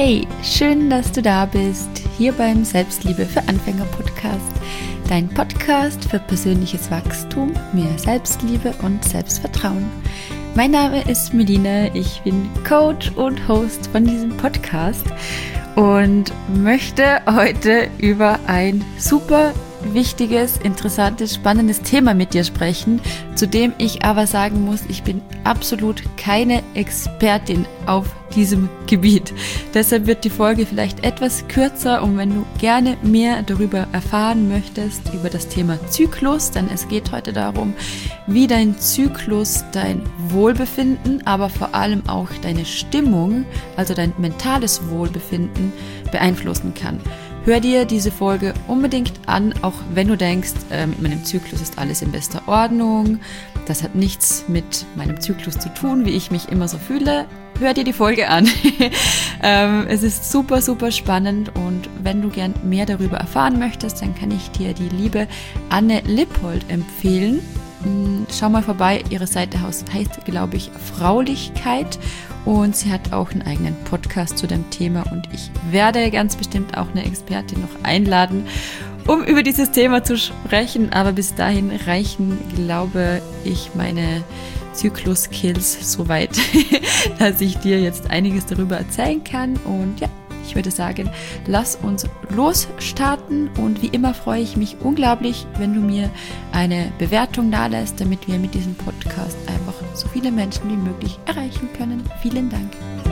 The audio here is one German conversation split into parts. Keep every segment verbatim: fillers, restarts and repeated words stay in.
Hey, schön, dass du da bist, hier beim Selbstliebe für Anfänger Podcast, dein Podcast für persönliches Wachstum, mehr Selbstliebe und Selbstvertrauen. Mein Name ist Melina, ich bin Coach und Host von diesem Podcast und möchte heute über ein super wichtiges, interessantes, spannendes Thema mit dir sprechen, zu dem ich aber sagen muss, ich bin absolut keine Expertin auf diesem Gebiet. Deshalb wird die Folge vielleicht etwas kürzer und wenn du gerne mehr darüber erfahren möchtest, über das Thema Zyklus, denn es geht heute darum, wie dein Zyklus dein Wohlbefinden, aber vor allem auch deine Stimmung, also dein mentales Wohlbefinden beeinflussen kann. Hör dir diese Folge unbedingt an, auch wenn du denkst, äh, mit meinem Zyklus ist alles in bester Ordnung. Das hat nichts mit meinem Zyklus zu tun, wie ich mich immer so fühle. Hör dir die Folge an. ähm, es ist super, super spannend und wenn du gern mehr darüber erfahren möchtest, dann kann ich dir die liebe Anne Lippold empfehlen. Schau mal vorbei, ihre Seite heißt, glaube ich, Fraulichkeit und sie hat auch einen eigenen Podcast zu dem Thema und ich werde ganz bestimmt auch eine Expertin noch einladen, um über dieses Thema zu sprechen, aber bis dahin reichen, glaube ich, meine Zyklus-Skills so weit, dass ich dir jetzt einiges darüber erzählen kann und ja, ich würde sagen, lass uns losstarten und wie immer freue ich mich unglaublich, wenn du mir eine Bewertung dalässt, damit wir mit diesem Podcast einfach so viele Menschen wie möglich erreichen können. Vielen Dank.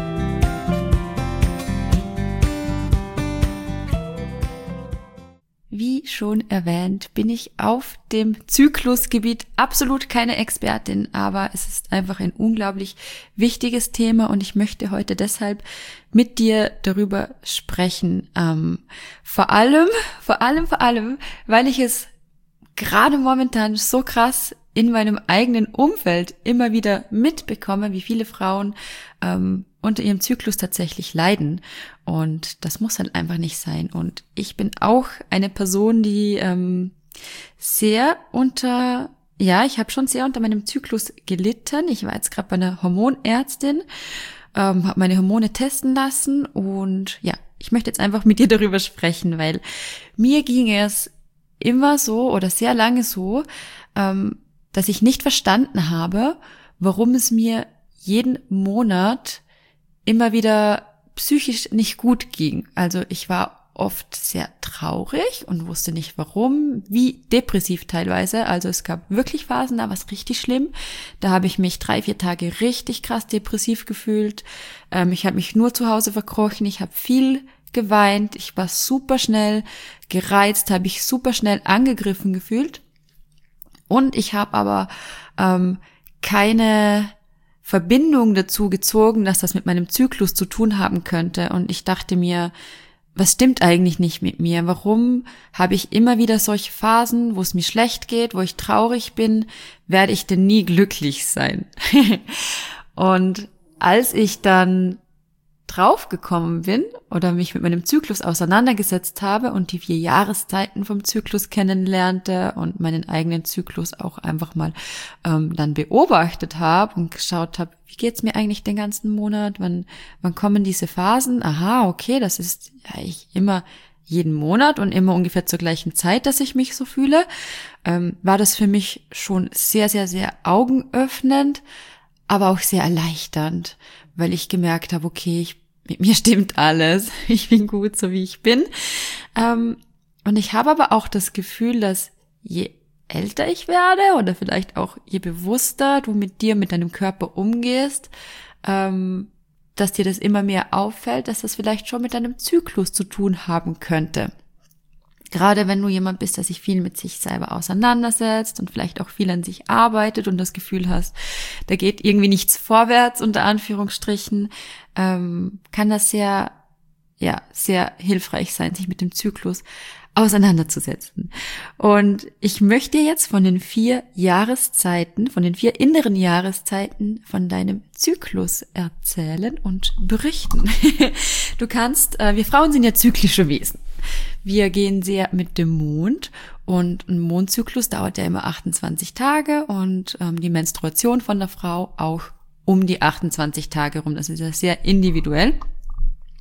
Wie schon erwähnt, bin ich auf dem Zyklusgebiet absolut keine Expertin, aber es ist einfach ein unglaublich wichtiges Thema und ich möchte heute deshalb mit dir darüber sprechen. Ähm, vor allem, vor allem, vor allem, weil ich es gerade momentan so krass in meinem eigenen Umfeld immer wieder mitbekomme, wie viele Frauen ähm, unter ihrem Zyklus tatsächlich leiden. Und das muss halt einfach nicht sein. Und ich bin auch eine Person, die ähm, sehr unter, ja, ich habe schon sehr unter meinem Zyklus gelitten. Ich war jetzt gerade bei einer Hormonärztin, ähm, habe meine Hormone testen lassen und ja, ich möchte jetzt einfach mit dir darüber sprechen, weil mir ging es immer so oder sehr lange so, ähm, dass ich nicht verstanden habe, warum es mir jeden Monat immer wieder psychisch nicht gut ging. Also ich war oft sehr traurig und wusste nicht warum, wie depressiv teilweise. Also es gab wirklich Phasen, da war es richtig schlimm. Da habe ich mich drei, vier Tage richtig krass depressiv gefühlt. Ähm, ich habe mich nur zu Hause verkrochen, ich habe viel geweint, ich war super schnell gereizt, habe ich super schnell angegriffen gefühlt. Und ich habe aber ähm, keine Verbindung dazu gezogen, dass das mit meinem Zyklus zu tun haben könnte. Und ich dachte mir, was stimmt eigentlich nicht mit mir? Warum habe ich immer wieder solche Phasen, wo es mir schlecht geht, wo ich traurig bin? Werde ich denn nie glücklich sein? Und als ich dann draufgekommen bin oder mich mit meinem Zyklus auseinandergesetzt habe und die vier Jahreszeiten vom Zyklus kennenlernte und meinen eigenen Zyklus auch einfach mal ähm, dann beobachtet habe und geschaut habe, wie geht's mir eigentlich den ganzen Monat, wann wann kommen diese Phasen? Aha, okay, das ist ja ich immer jeden Monat und immer ungefähr zur gleichen Zeit, dass ich mich so fühle, ähm, war das für mich schon sehr, sehr, sehr augenöffnend, aber auch sehr erleichternd, weil ich gemerkt habe, okay, ich mit mir stimmt alles. Ich bin gut, so wie ich bin. Ähm, und ich habe aber auch das Gefühl, dass je älter ich werde oder vielleicht auch je bewusster du mit dir, mit deinem Körper umgehst, ähm, dass dir das immer mehr auffällt, dass das vielleicht schon mit deinem Zyklus zu tun haben könnte. Gerade wenn du jemand bist, der sich viel mit sich selber auseinandersetzt und vielleicht auch viel an sich arbeitet und das Gefühl hast, da geht irgendwie nichts vorwärts, unter Anführungsstrichen, ähm, kann das sehr, ja, sehr hilfreich sein, sich mit dem Zyklus auseinanderzusetzen. Und ich möchte jetzt von den vier Jahreszeiten, von den vier inneren Jahreszeiten von deinem Zyklus erzählen und berichten. Du kannst, äh, wir Frauen sind ja zyklische Wesen. Wir gehen sehr mit dem Mond und ein Mondzyklus dauert ja immer achtundzwanzig Tage und ähm, die Menstruation von der Frau auch um die achtundzwanzig Tage rum. Das ist ja sehr individuell.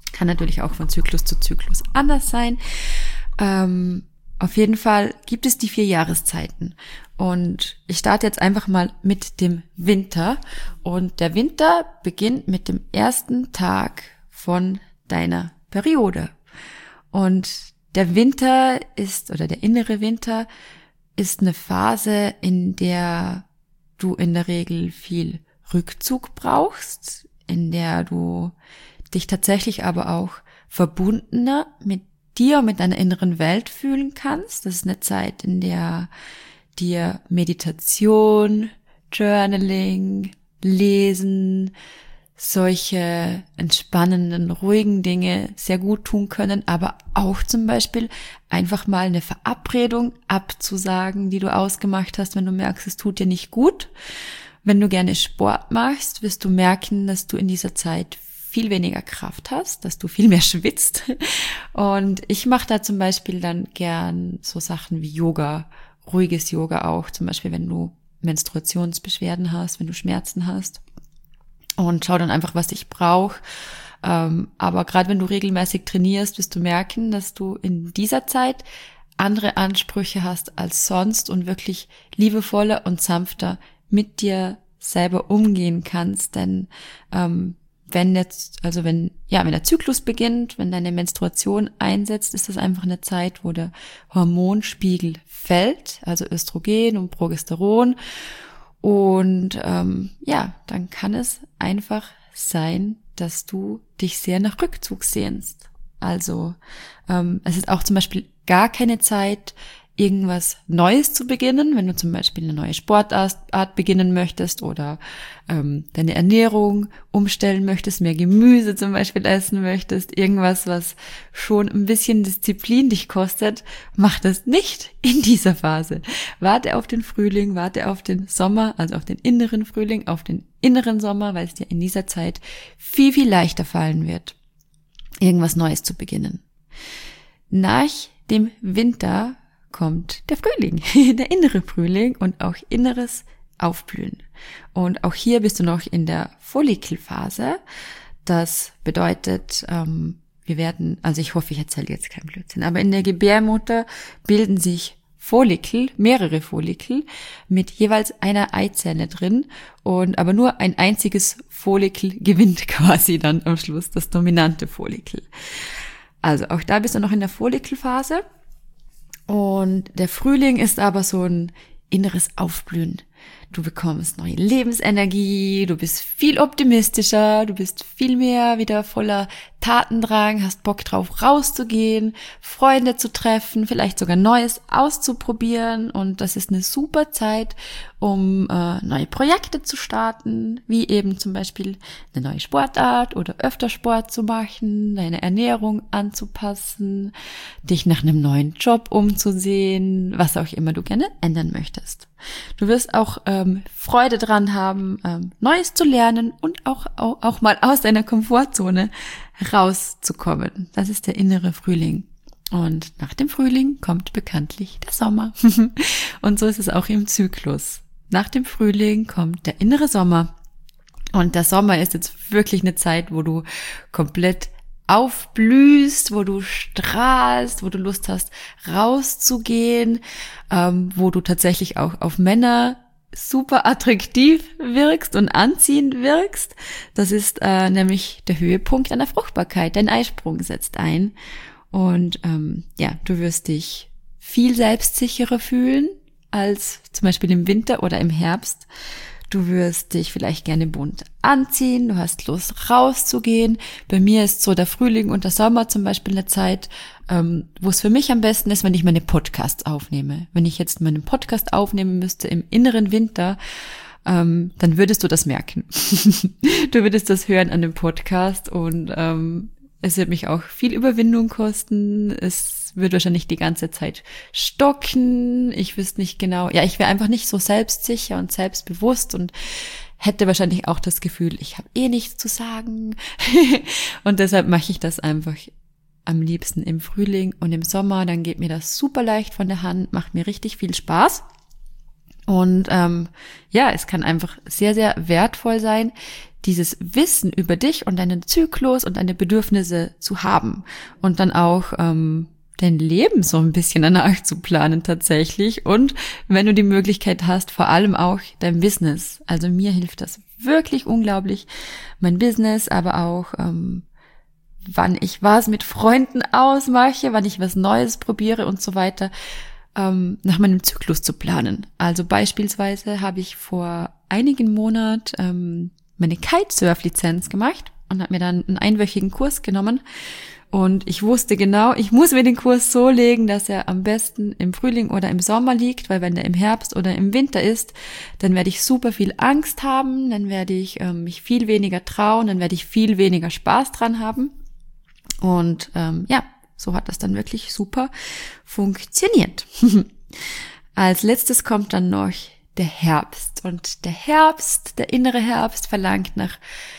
Kann natürlich auch von Zyklus zu Zyklus anders sein. Ähm, auf jeden Fall gibt es die vier Jahreszeiten. Und ich starte jetzt einfach mal mit dem Winter. Und der Winter beginnt mit dem ersten Tag von deiner Periode. Und der Winter ist, oder der innere Winter ist eine Phase, in der du in der Regel viel Rückzug brauchst, in der du dich tatsächlich aber auch verbundener mit dir und mit deiner inneren Welt fühlen kannst. Das ist eine Zeit, in der dir Meditation, Journaling, Lesen, solche entspannenden, ruhigen Dinge sehr gut tun können, aber auch zum Beispiel einfach mal eine Verabredung abzusagen, die du ausgemacht hast, wenn du merkst, es tut dir nicht gut. Wenn du gerne Sport machst, wirst du merken, dass du in dieser Zeit viel weniger Kraft hast, dass du viel mehr schwitzt. Und ich mache da zum Beispiel dann gern so Sachen wie Yoga, ruhiges Yoga auch, zum Beispiel wenn du Menstruationsbeschwerden hast, wenn du Schmerzen hast. Und schau dann einfach, was ich brauche. Ähm, aber gerade wenn du regelmäßig trainierst, wirst du merken, dass du in dieser Zeit andere Ansprüche hast als sonst und wirklich liebevoller und sanfter mit dir selber umgehen kannst. Denn ähm, wenn jetzt, also wenn, ja, wenn der Zyklus beginnt, wenn deine Menstruation einsetzt, ist das einfach eine Zeit, wo der Hormonspiegel fällt, also Östrogen und Progesteron. Und ähm, ja, dann kann es einfach sein, dass du dich sehr nach Rückzug sehnst. Also ähm, es ist auch zum Beispiel gar keine Zeit, irgendwas Neues zu beginnen, wenn du zum Beispiel eine neue Sportart beginnen möchtest oder ähm, deine Ernährung umstellen möchtest, mehr Gemüse zum Beispiel essen möchtest, irgendwas, was schon ein bisschen Disziplin dich kostet, mach das nicht in dieser Phase. Warte auf den Frühling, warte auf den Sommer, also auf den inneren Frühling, auf den inneren Sommer, weil es dir in dieser Zeit viel, viel leichter fallen wird, irgendwas Neues zu beginnen. Nach dem Winter kommt der Frühling, der innere Frühling und auch inneres Aufblühen. Und auch hier bist du noch in der Follikelphase. Das bedeutet, ähm, wir werden, also ich hoffe, ich erzähle jetzt keinen Blödsinn, aber in der Gebärmutter bilden sich Follikel, mehrere Follikel mit jeweils einer Eizelle drin und aber nur ein einziges Follikel gewinnt quasi dann am Schluss, das dominante Follikel. Also auch da bist du noch in der Follikelphase. Und der Frühling ist aber so ein inneres Aufblühen. Du bekommst neue Lebensenergie, du bist viel optimistischer, du bist viel mehr wieder voller Tatendrang, hast Bock drauf rauszugehen, Freunde zu treffen, vielleicht sogar Neues auszuprobieren und das ist eine super Zeit, um äh, neue Projekte zu starten, wie eben zum Beispiel eine neue Sportart oder öfter Sport zu machen, deine Ernährung anzupassen, dich nach einem neuen Job umzusehen, was auch immer du gerne ändern möchtest. Du wirst auch ähm, Freude dran haben, ähm, Neues zu lernen und auch, auch, auch mal aus deiner Komfortzone rauszukommen. Das ist der innere Frühling. Und nach dem Frühling kommt bekanntlich der Sommer. Und so ist es auch im Zyklus. Nach dem Frühling kommt der innere Sommer. Und der Sommer ist jetzt wirklich eine Zeit, wo du komplett aufblühst, wo du strahlst, wo du Lust hast, rauszugehen, ähm, wo du tatsächlich auch auf Männer super attraktiv wirkst und anziehend wirkst. Das ist äh, nämlich der Höhepunkt deiner Fruchtbarkeit. Dein Eisprung setzt ein und ähm, ja, du wirst dich viel selbstsicherer fühlen als zum Beispiel im Winter oder im Herbst. Du wirst dich vielleicht gerne bunt anziehen, du hast Lust rauszugehen. Bei mir ist so der Frühling und der Sommer zum Beispiel eine Zeit, ähm, wo es für mich am besten ist, wenn ich meine Podcasts aufnehme. Wenn ich jetzt meinen Podcast aufnehmen müsste im inneren Winter, ähm, dann würdest du das merken. Du würdest das hören an dem Podcast und ähm, es wird mich auch viel Überwindung kosten. Es wird wahrscheinlich die ganze Zeit stocken. Ich wüsste nicht genau. Ja, ich wäre einfach nicht so selbstsicher und selbstbewusst und hätte wahrscheinlich auch das Gefühl, ich habe eh nichts zu sagen. Und deshalb mache ich das einfach am liebsten im Frühling und im Sommer. Dann geht mir das super leicht von der Hand, macht mir richtig viel Spaß. Und ähm, ja, es kann einfach sehr, sehr wertvoll sein, dieses Wissen über dich und deinen Zyklus und deine Bedürfnisse zu haben und dann auch ähm, dein Leben so ein bisschen danach zu planen tatsächlich und wenn du die Möglichkeit hast, vor allem auch dein Business. Also mir hilft das wirklich unglaublich, mein Business, aber auch ähm, wann ich was mit Freunden ausmache, wann ich was Neues probiere und so weiter, ähm, nach meinem Zyklus zu planen. Also beispielsweise habe ich vor einigen Monaten ähm, meine Kitesurf-Lizenz gemacht und habe mir dann einen einwöchigen Kurs genommen. Und ich wusste genau, ich muss mir den Kurs so legen, dass er am besten im Frühling oder im Sommer liegt, weil wenn er im Herbst oder im Winter ist, dann werde ich super viel Angst haben, dann werde ich ähm, mich viel weniger trauen, dann werde ich viel weniger Spaß dran haben. Und ähm, ja, so hat das dann wirklich super funktioniert. Als letztes kommt dann noch der Herbst. Und der Herbst, der innere Herbst verlangt nach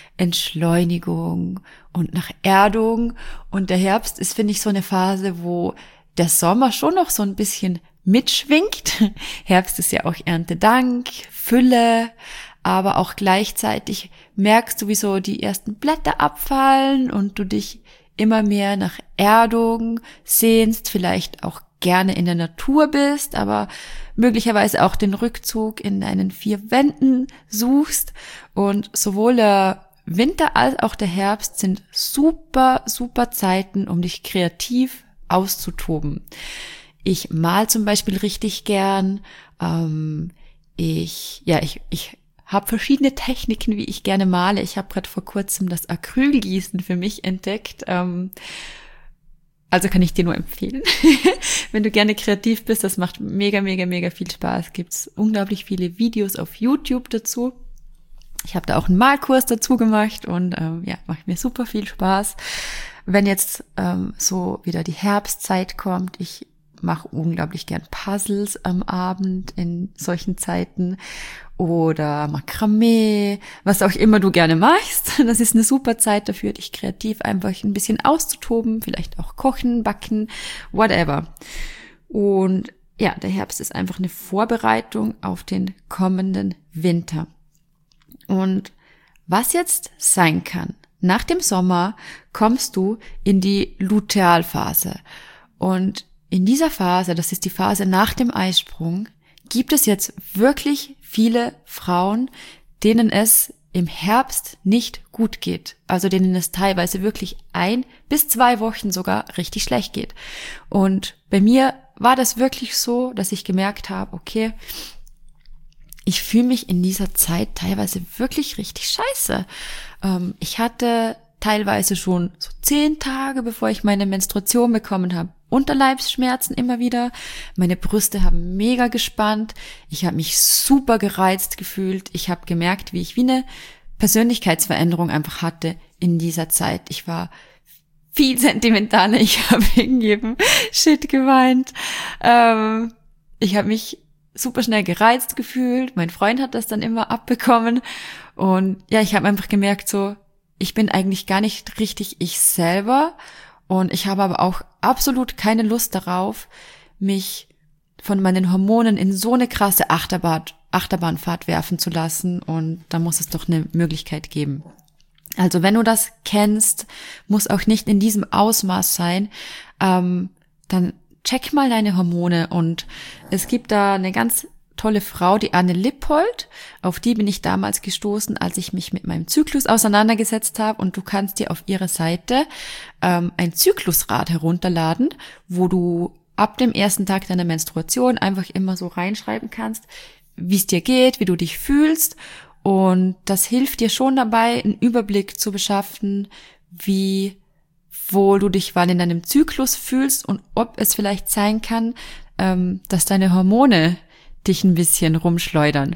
Entschleunigung und nach Erdung. Und der Herbst ist, finde ich, so eine Phase, wo der Sommer schon noch so ein bisschen mitschwingt. Herbst ist ja auch Erntedank, Fülle, aber auch gleichzeitig merkst du, wie so die ersten Blätter abfallen und du dich immer mehr nach Erdung sehnst, vielleicht auch gerne in der Natur bist, aber möglicherweise auch den Rückzug in deinen vier Wänden suchst. Und sowohl der Winter als auch der Herbst sind super, super Zeiten, um dich kreativ auszutoben. Ich mal zum Beispiel richtig gern. Ähm, ich, ja, ich, ich habe verschiedene Techniken, wie ich gerne male. Ich habe gerade vor kurzem das Acrylgießen für mich entdeckt. Ähm, also kann ich dir nur empfehlen. Wenn du gerne kreativ bist, das macht mega, mega, mega viel Spaß. Gibt's unglaublich viele Videos auf YouTube dazu. Ich habe da auch einen Malkurs dazu gemacht und ähm, ja, macht mir super viel Spaß. Wenn jetzt ähm, so wieder die Herbstzeit kommt, ich mache unglaublich gern Puzzles am Abend in solchen Zeiten oder Makramee, was auch immer du gerne machst. Das ist eine super Zeit dafür, dich kreativ einfach ein bisschen auszutoben, vielleicht auch kochen, backen, whatever. Und ja, der Herbst ist einfach eine Vorbereitung auf den kommenden Winter. Und was jetzt sein kann, nach dem Sommer kommst du in die Lutealphase. Und in dieser Phase, das ist die Phase nach dem Eisprung, gibt es jetzt wirklich viele Frauen, denen es im Herbst nicht gut geht. Also denen es teilweise wirklich ein bis zwei Wochen sogar richtig schlecht geht. Und bei mir war das wirklich so, dass ich gemerkt habe, okay, ich fühle mich in dieser Zeit teilweise wirklich richtig scheiße. Ähm, ich hatte teilweise schon so zehn Tage, bevor ich meine Menstruation bekommen habe, Unterleibsschmerzen immer wieder. Meine Brüste haben mega gespannt. Ich habe mich super gereizt gefühlt. Ich habe gemerkt, wie ich wie eine Persönlichkeitsveränderung einfach hatte in dieser Zeit. Ich war viel sentimentaler. Ich habe wegen jedem Shit geweint. Ähm, ich habe mich super schnell gereizt gefühlt. Mein Freund hat das dann immer abbekommen. Und ja, ich habe einfach gemerkt, so, ich bin eigentlich gar nicht richtig ich selber. Und ich habe aber auch absolut keine Lust darauf, mich von meinen Hormonen in so eine krasse Achterbahn, Achterbahnfahrt werfen zu lassen. Und da muss es doch eine Möglichkeit geben. Also wenn du das kennst, muss auch nicht in diesem Ausmaß sein, ähm, dann check mal deine Hormone. Und es gibt da eine ganz tolle Frau, die Anne Lippold, auf die bin ich damals gestoßen, als ich mich mit meinem Zyklus auseinandergesetzt habe, und du kannst dir auf ihrer Seite ähm, ein Zyklusrad herunterladen, wo du ab dem ersten Tag deiner Menstruation einfach immer so reinschreiben kannst, wie es dir geht, wie du dich fühlst, und das hilft dir schon dabei, einen Überblick zu beschaffen, wie wohl du dich wann in deinem Zyklus fühlst und ob es vielleicht sein kann, ähm, dass deine Hormone dich ein bisschen rumschleudern.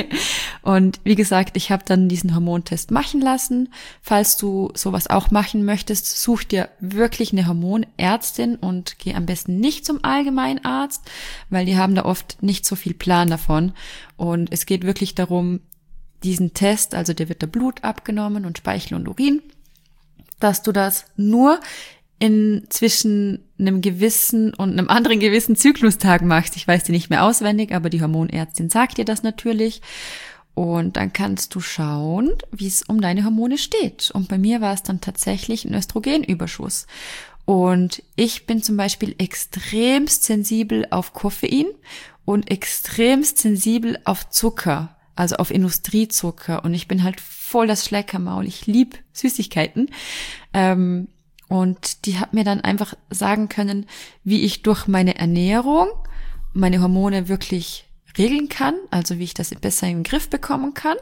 Und wie gesagt, ich habe dann diesen Hormontest machen lassen. Falls du sowas auch machen möchtest, such dir wirklich eine Hormonärztin und geh am besten nicht zum Allgemeinarzt, weil die haben da oft nicht so viel Plan davon. Und es geht wirklich darum, diesen Test, also dir wird da Blut abgenommen und Speichel und Urin, dass du das nur in zwischen einem gewissen und einem anderen gewissen Zyklustag machst. Ich weiß die nicht mehr auswendig, aber die Hormonärztin sagt dir das natürlich. Und dann kannst du schauen, wie es um deine Hormone steht. Und bei mir war es dann tatsächlich ein Östrogenüberschuss. Und ich bin zum Beispiel extremst sensibel auf Koffein und extremst sensibel auf Zucker, also auf Industriezucker. Und ich bin halt voll das Schleckermaul. Ich liebe Süßigkeiten. Ähm, und die hat mir dann einfach sagen können, wie ich durch meine Ernährung meine Hormone wirklich regeln kann, also wie ich das besser in den Griff bekommen kann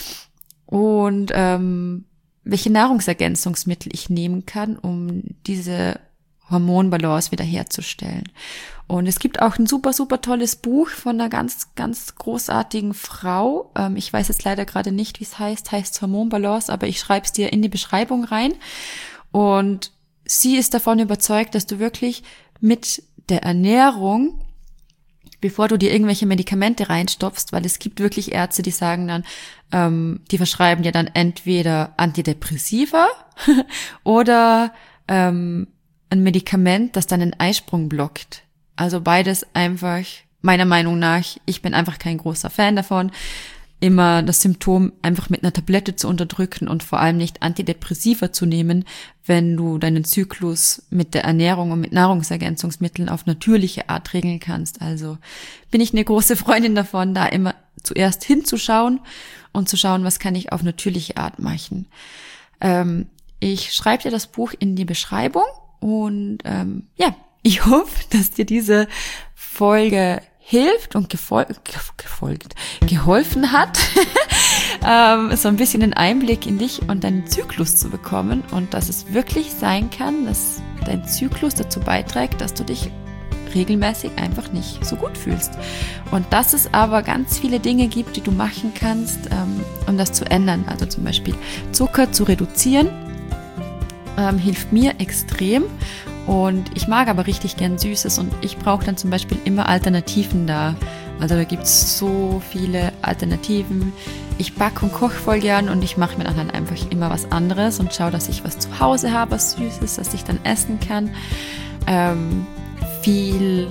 und ähm, welche Nahrungsergänzungsmittel ich nehmen kann, um diese Hormonbalance wiederherzustellen. Und es gibt auch ein super, super tolles Buch von einer ganz, ganz großartigen Frau. Ähm, ich weiß jetzt leider gerade nicht, wie es heißt, heißt Hormonbalance, aber ich schreibe es dir in die Beschreibung rein. Und sie ist davon überzeugt, dass du wirklich mit der Ernährung, bevor du dir irgendwelche Medikamente reinstopfst, weil es gibt wirklich Ärzte, die sagen dann, ähm, die verschreiben dir dann entweder Antidepressiva oder ähm, ein Medikament, das dann den Eisprung blockt. Also beides einfach, meiner Meinung nach, ich bin einfach kein großer Fan davon, immer das Symptom einfach mit einer Tablette zu unterdrücken und vor allem nicht Antidepressiva zu nehmen, wenn du deinen Zyklus mit der Ernährung und mit Nahrungsergänzungsmitteln auf natürliche Art regeln kannst. Also bin ich eine große Freundin davon, da immer zuerst hinzuschauen und zu schauen, was kann ich auf natürliche Art machen. Ähm, ich schreibe dir das Buch in die Beschreibung und ähm, ja, ich hoffe, dass dir diese Folge hilft und gefol- gefolgt, geholfen hat, ähm, so ein bisschen den Einblick in dich und deinen Zyklus zu bekommen und dass es wirklich sein kann, dass dein Zyklus dazu beiträgt, dass du dich regelmäßig einfach nicht so gut fühlst. Und dass es aber ganz viele Dinge gibt, die du machen kannst, ähm, um das zu ändern. Also zum Beispiel Zucker zu reduzieren, ähm, hilft mir extrem. Und ich mag aber richtig gern Süßes und ich brauche dann zum Beispiel immer Alternativen da. Also da gibt's so viele Alternativen. Ich backe und koche voll gern und ich mache mir dann halt einfach immer was anderes und schaue, dass ich was zu Hause habe, was Süßes, das ich dann essen kann. Ähm, viel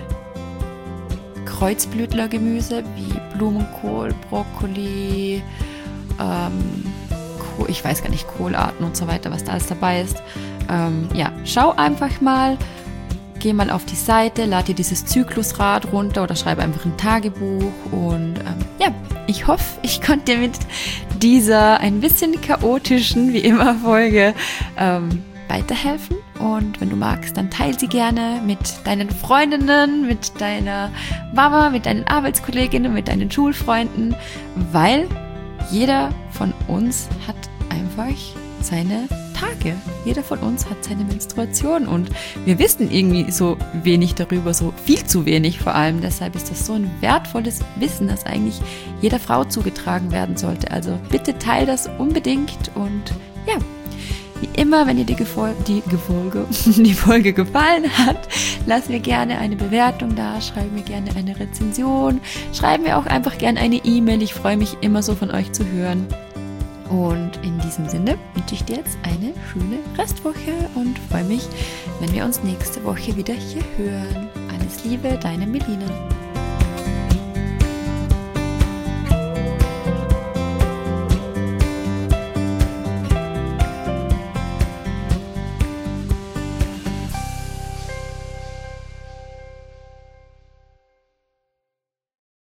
Kreuzblütlergemüse wie Blumenkohl, Brokkoli, ähm, Kohl, ich weiß gar nicht, Kohlarten und so weiter, was da alles dabei ist. Ähm, ja, schau einfach mal, geh mal auf die Seite, lad dir dieses Zyklusrad runter oder schreibe einfach ein Tagebuch und ähm, ja, ich hoffe, ich konnte dir mit dieser ein bisschen chaotischen, wie immer, Folge ähm, weiterhelfen und wenn du magst, dann teile sie gerne mit deinen Freundinnen, mit deiner Mama, mit deinen Arbeitskolleginnen, mit deinen Schulfreunden, weil jeder von uns hat einfach seine Tage. Jeder von uns hat seine Menstruation und wir wissen irgendwie so wenig darüber, so viel zu wenig vor allem. Deshalb ist das so ein wertvolles Wissen, das eigentlich jeder Frau zugetragen werden sollte. Also bitte teile das unbedingt und ja, wie immer, wenn dir die, Gefol- die, Gefolge, die Folge gefallen hat, lass mir gerne eine Bewertung da, schreib mir gerne eine Rezension, schreib mir auch einfach gerne eine E-Mail. Ich freue mich immer so von euch zu hören. Und in diesem Sinne wünsche ich dir jetzt eine schöne Restwoche und freue mich, wenn wir uns nächste Woche wieder hier hören. Alles Liebe, deine Melina.